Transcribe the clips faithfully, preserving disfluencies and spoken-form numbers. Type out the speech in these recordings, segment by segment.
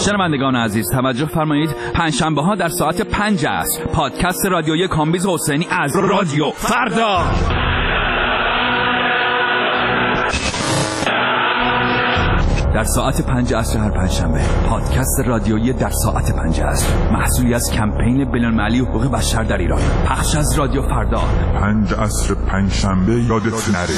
شنوندگان عزیز توجه فرمایید، پنجشنبه ها در ساعت پنج عصر پادکست رادیویی کامبیز حسینی از رادیو فردا در ساعت پنج عصر هر پنجشنبه. پادکست رادیویی در ساعت پنج عصر محصولی از کمپین بین‌المللی حقوق بشر در ایران، پخش از رادیو فردا. پنج عصر پنجشنبه یادت نره.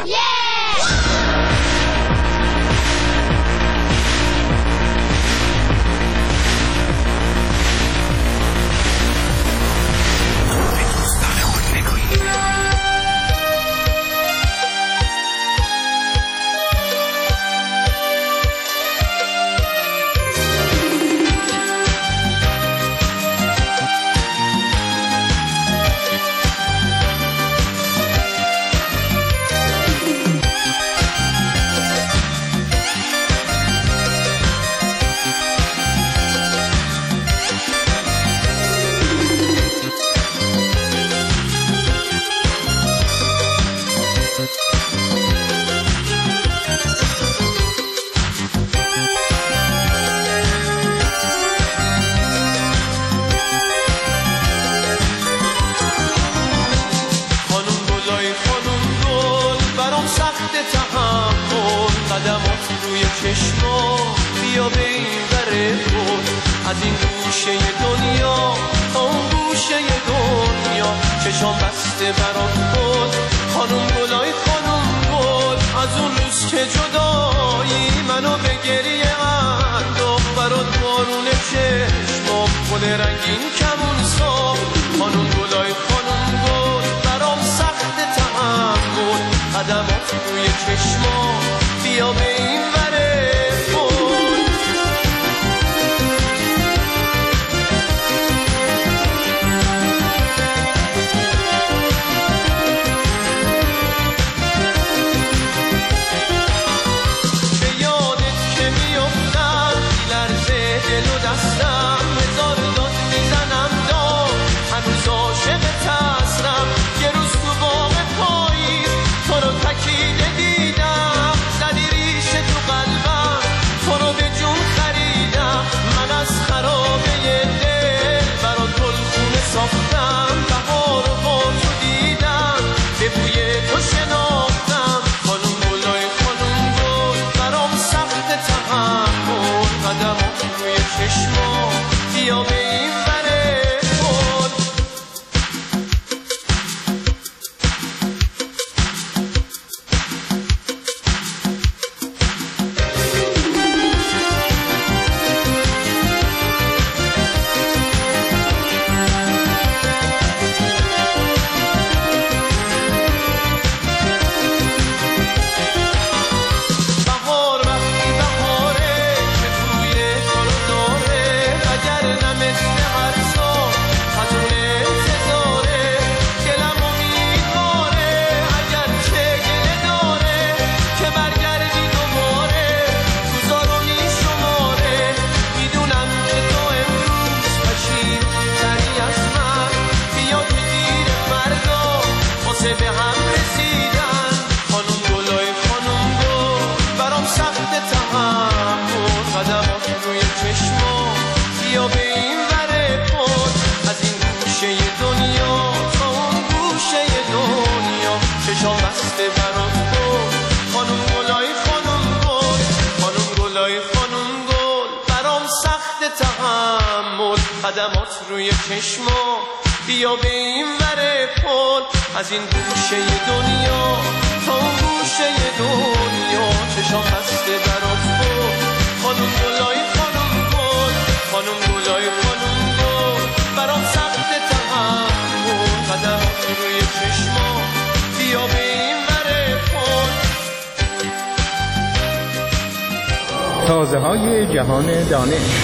تازه های جهان دانش.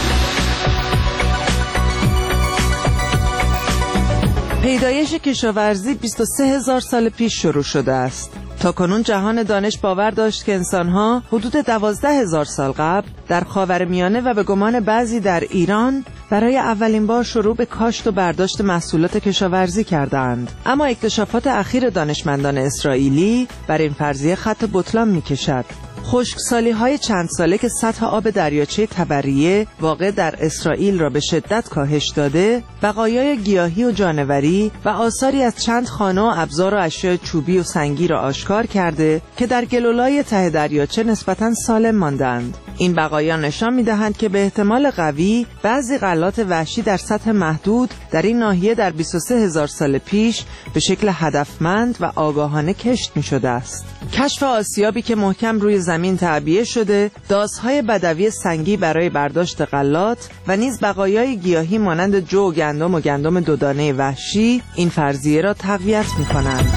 پیدایش کشاورزی بیست و سه هزار سال پیش شروع شده است. تاکنون جهان دانش باور داشت که انسان‌ها حدود دوازده هزار سال قبل در خاورمیانه و به گمان بعضی در ایران برای اولین بار شروع به کاشت و برداشت محصولات کشاورزی کردند. اما اکتشافات اخیر دانشمندان اسرائیلی بر این فرضیه خط بطلان می‌کشد. خشکسالی‌های چند ساله که سطح آب دریاچه تبریه واقع در اسرائیل را به شدت کاهش داده، بقایای گیاهی و جانوری و آثاری از چند خانه و ابزار و اشیاء چوبی و سنگی را آشکار کرده که در گلولای ته دریاچه نسبتاً سالم ماندند. این بقایا نشان می‌دهند که به احتمال قوی بعضی غلات وحشی در سطح محدود در این ناحیه در بیست و سه هزار سال پیش به شکل هدفمند و آگاهانه کشت می‌شده است. کشف آسیابی که محکم روی زمین تعبیه شده، داس‌های بدوی سنگی برای برداشت غلات و نیز بقایای گیاهی مانند جو و گندم و گندم دودانه وحشی این فرضیه را تقویت می‌کنند.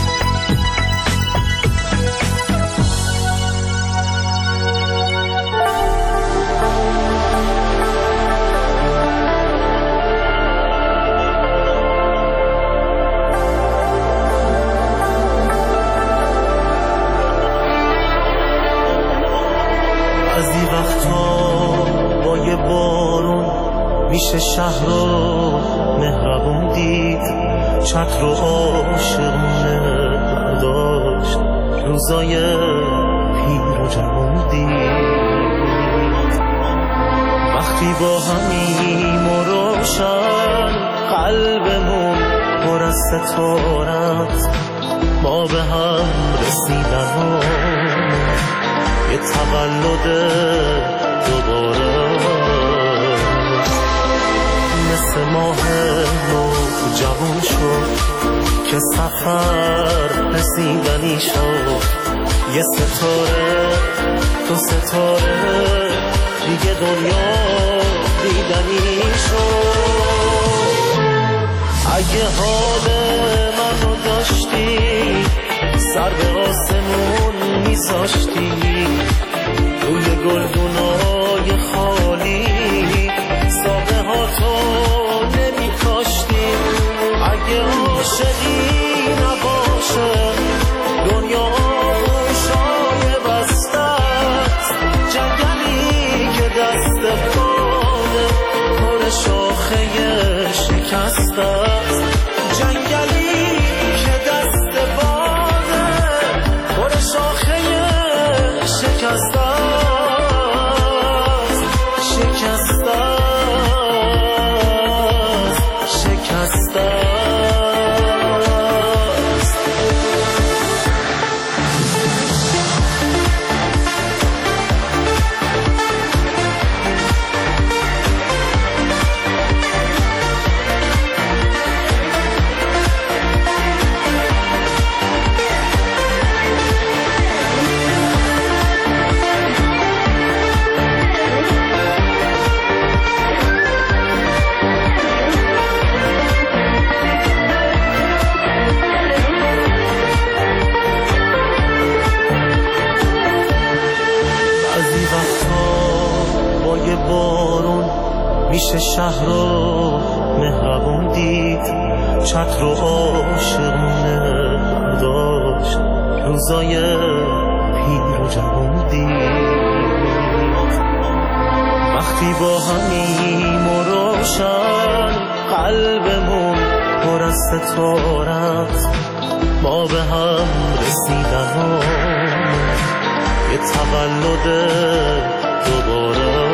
میشه شهر رو مهربون دید، چتر رو عاشقونه برداشت، روزای پیر و جوون دید. وقتی با همیم و روشن قلبمون پر از ستارت، ما به هم رسیدن و یه تولد دوباره مثل ماه نو جوان شد که سفر رسیدنی شد. یه ستاره تو ستاره دیگه دنیا دیدنی شد. اگه حال منو داشتی سر به آسمون میذاشتی، روی گلدونای خالی ساقه ها تو نمی کاشتی. اگه عاشقی نباشه دنیا آغوشای بسته است، جنگلی که دست باده پر شاخه شکسته است، جنگلی که دست باده پر شاخه شکسته است، شکسته میشه شهر رو مهربون دید، چتر رو عاشقونه برداشت، روزای پیر و جوون دید. وقتی با همیم و روشن قلبمون پر از ستارت، ما به هم رسیدن و یه تولد دوباره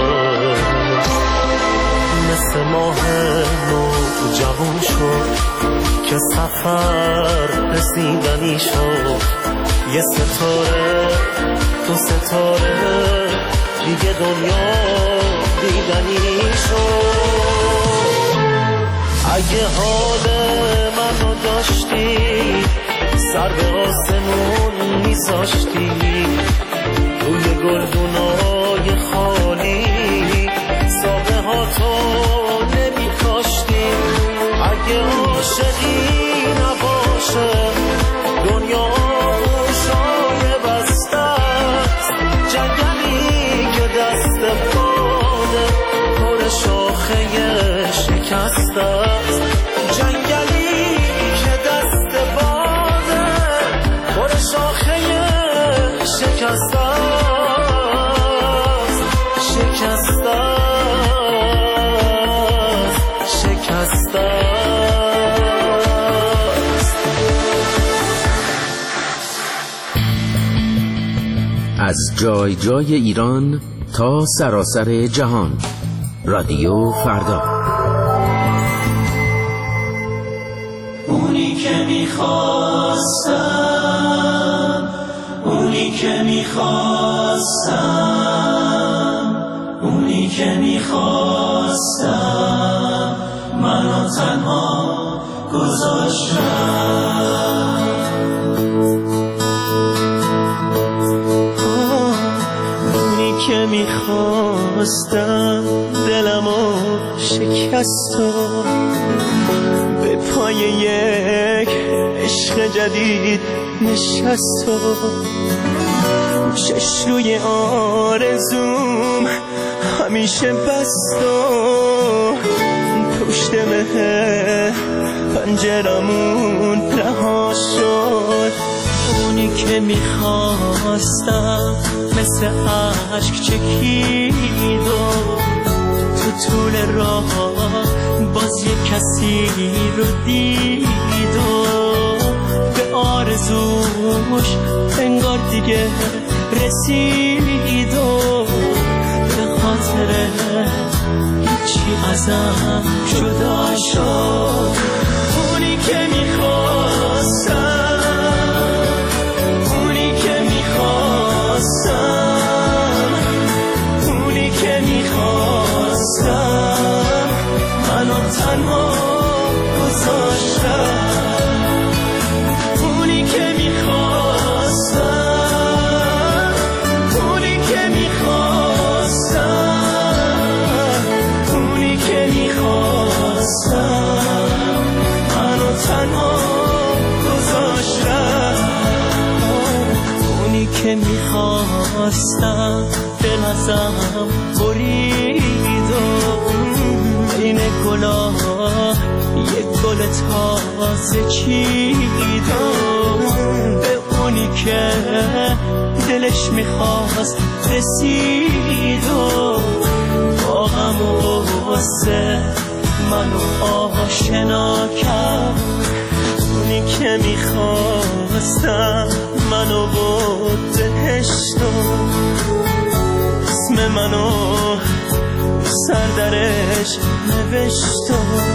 مثل ماه نو جوان شد که سفر رسیدنی شد. یه ستاره تو ستاره دیگه دنیا دیدنی شد. اگه حال منو داشتی سر به آسمون میذاشتی، روی گلدونای خالی ساقه ها تو نمی کاشتی. اگه عاشقی نباشه دنیا آغوشای بسته است، جنگلی که دست باده پر شاخه شکسته است، جنگلی که دست باده پر شاخه شکسته است، شکسته است، شکسته است. از جای جای ایران تا سراسر جهان. رادیو فردا. اونی که میخواستم، اونی که میخواستم، اونی که میخواستم منو تنها گذاشتم. اونی که میخواستم دلمو شکست و به پای یک عشق جدید نشست و چش روی آرزوم همیشه بست و پشت مه پنجرمون رها شد. اونی که میخواستم مثل عشق چکید و تو طول راه باز یک کسی رو دید و به آرزوش انگار دیگه رسید و به خاطر هیچی ازم جدا شد. اونی که میخواستم، اونی که میخواستم، اونی که میخواستم منو تنها گذاشتم. اونی که میخواستم، اونی که میخواستم، اونی که میخواستم منو تنها گذاشتم. اونی که میخواستم دل ازم برید و این گلا یک گل تازه چید و به اونی که دلش میخواست رسید و با غم و غصه منو آشنا کرد. اونی که میخواستم منو بود بهشت و اسم منو سردرش نوشت و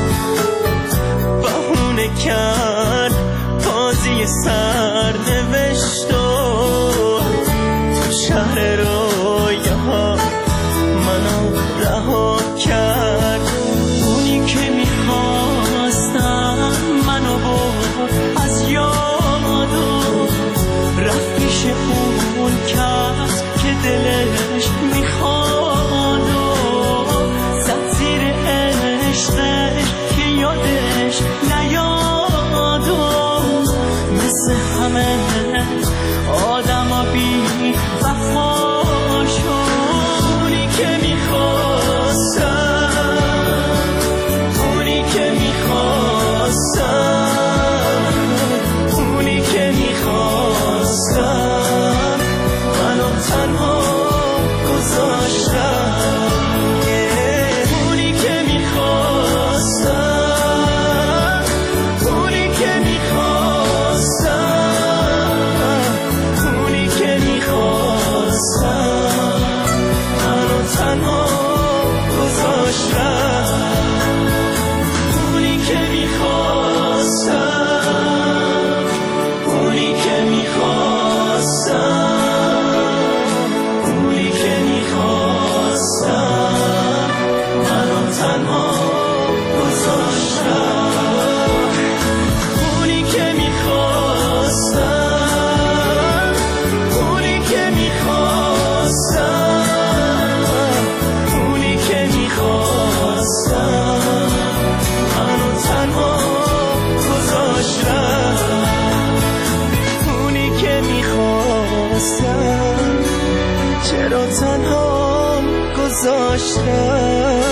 بهونه کرد بازی سر نوشت و تو شهر رویاها منو رها کرد. اونی که میخواستم منو برد از یاد و رفت پیش اون کس که دلش میخواد و زد زیر عشقش که یادش نیاد و مثل همه آدم ها بی وفا شد. اونی که میخواستم، اونی که میخواستم، اونی که میخواستم منو تنها گذاشتم. اونی که میخواستم، اونی که میخواستم، اونی که میخواستم منو تنها گذاشتم. اونی که میخواستم، اونی که میخواستم، اونی که میخواستم منو تنها گذاشتم. اونی که میخواستم، اونی که میخواستم، اونی که میخواستم منو تنها گذاشتم. اونی که میخواستم چرا تنها گذاشتم.